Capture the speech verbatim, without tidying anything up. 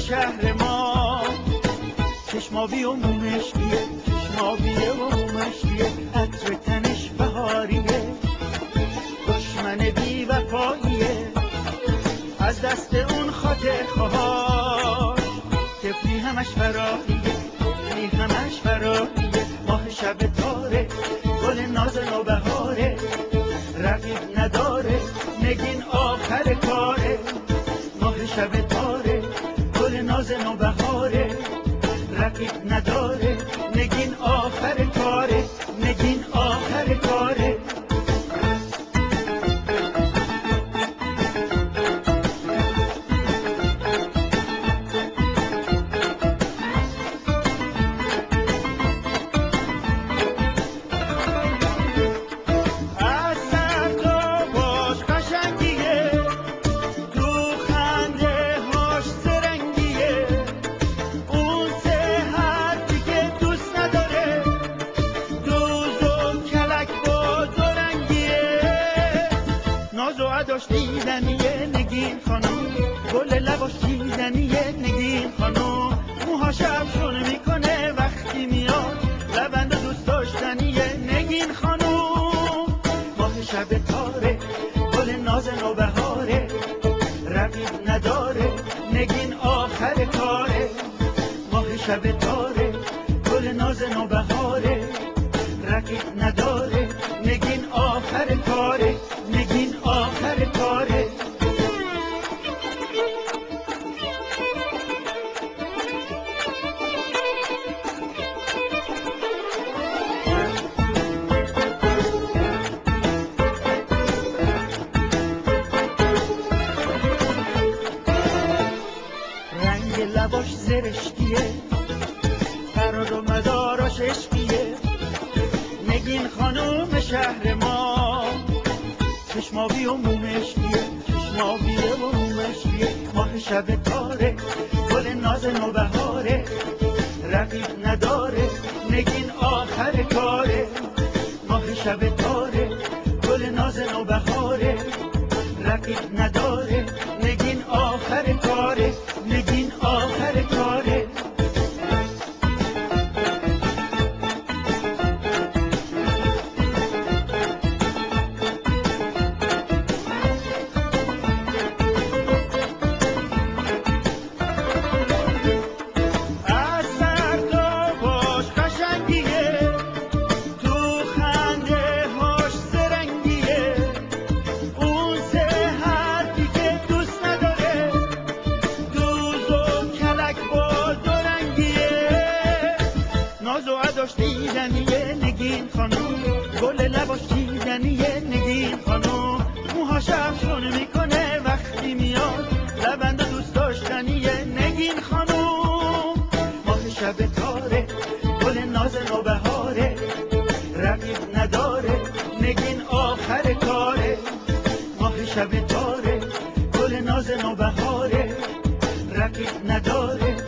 شهر ما، چشمابی و مومشکیه، چشمابیه و مومشکیه، عطر تنش بهاریه، دشمن بی وفاییه، از دست اون خاطر خواهاش طفلی همش فراریه، طفلی همش فراریه، ماه شب تاره، گل ناز نوبهاره، رقیب نداره، نگین آخر کاره، ماه شب تاره، گل ناز نوبهاره، رقیب نداره، نگین آخر کاره، نگین آخر کاره. ناز دیدنیه نگین خانم، گل لباش دیدنیه نگین خانم، موهاش افشون میکنه وقتی میاد، لبند دوست داشتنیه نگین خانم، ماه شب تاره، گل ناز نوبهاره، رقیب نداره، نگین آخر کاره، ماه شب تاره، گل ناز نوبهاره، رقیب نداره، نگین آخر کاره، نگین آخر کاره. رنگ لباش زرشکیه، قرار و مداراش عشقیه، نگین خانوم شهر ما، چشمابی و مومشکیه، چشمابیه و مومشکیه، ماه شب تاره، گل ناز نوبهاره، رقیب نداره، نگین آخر کاره، ماه شب تاره، گل ناز نوبهاره، رقیب نداره، نگین آخر کاره، نگین آخر کاره. ناز و عداش دیدنیه نگین خانوم، گل لباش دیدنیه نگین خانوم، موهاش افشون میکنه وقتی میاد، لبند دوست داشتنیه نگین خانوم، ماه شب تاره، گل ناز نوبهاره، رقیب نداره، نگین آخر کاره، ماه شب تاره، گل ناز نوبهاره، رقیب نداره،